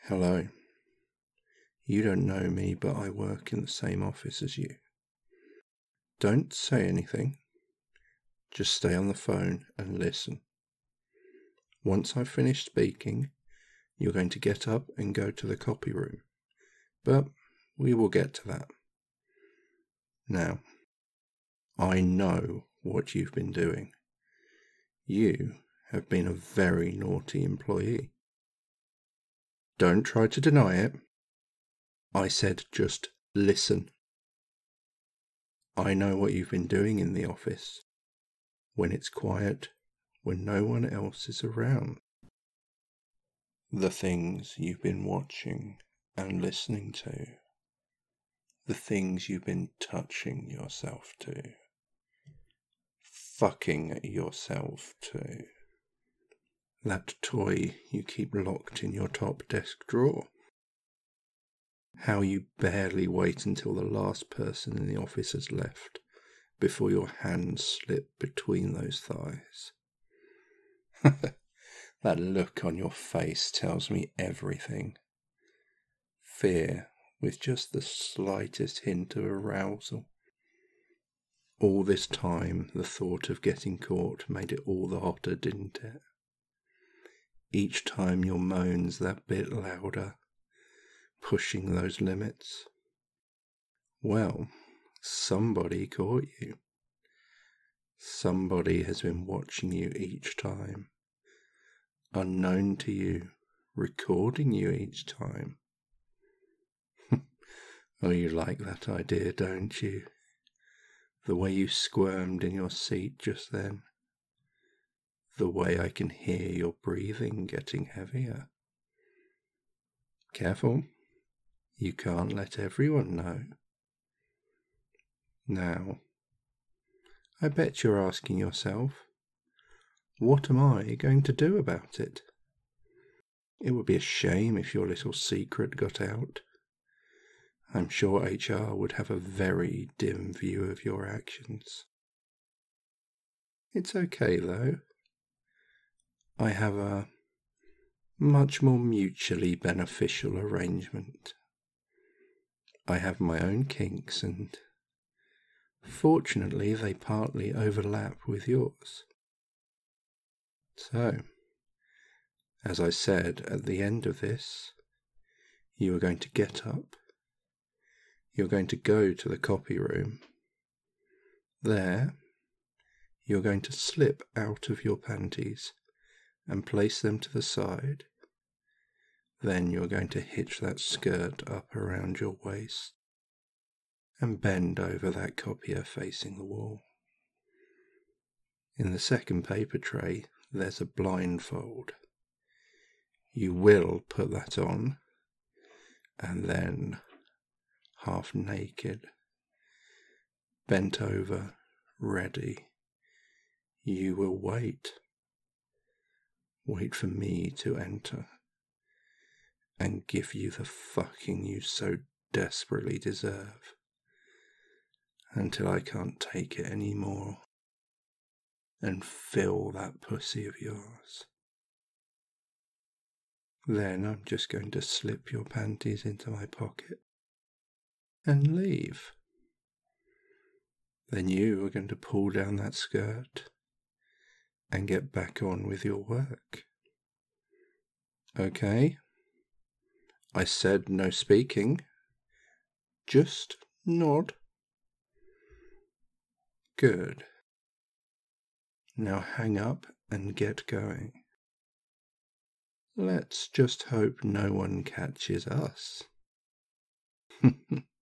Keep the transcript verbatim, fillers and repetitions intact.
Hello. You don't know me, but I work in the same office as you. Don't say anything. Just stay on the phone and listen. Once I've finished speaking, you're going to get up and go to the copy room. But we will get to that. Now, I know what you've been doing. You have been a very naughty employee. Don't try to deny it. I said just listen. I know what you've been doing in the office, when it's quiet, when no one else is around. The things you've been watching and listening to. The things you've been touching yourself to. Fucking yourself to. That toy you keep locked in your top desk drawer. How you barely wait until the last person in the office has left before your hands slip between those thighs. That look on your face tells me everything. Fear with just the slightest hint of arousal. All this time, the thought of getting caught made it all the hotter, didn't it? Each time your moans that bit louder, pushing those limits. Well, somebody caught you. Somebody has been watching you each time, unknown to you, recording you each time. Oh, you like that idea, don't you? The way you squirmed in your seat just then. The way I can hear your breathing getting heavier. Careful. You can't let everyone know. Now, I bet you're asking yourself, what am I going to do about it? It would be a shame if your little secret got out. I'm sure H R would have a very dim view of your actions. It's okay, though. I have a much more mutually beneficial arrangement. I have my own kinks, and fortunately they partly overlap with yours. So, as I said at the end of this, you are going to get up. You're going to go to the copy room. There, you're going to slip out of your panties and place them to the side. Then you're going to hitch that skirt up around your waist and bend over that copier facing the wall. In the second paper tray, there's a blindfold. You will put that on, and then, half naked, bent over, ready, you will wait. Wait for me to enter and give you the fucking you so desperately deserve, until I can't take it anymore, and fill that pussy of yours. Then I'm just going to slip your panties into my pocket and leave. Then you are going to pull down that skirt and get back on with your work. Okay? I said no speaking. Just nod. Good. Now hang up and get going. Let's just hope no one catches us.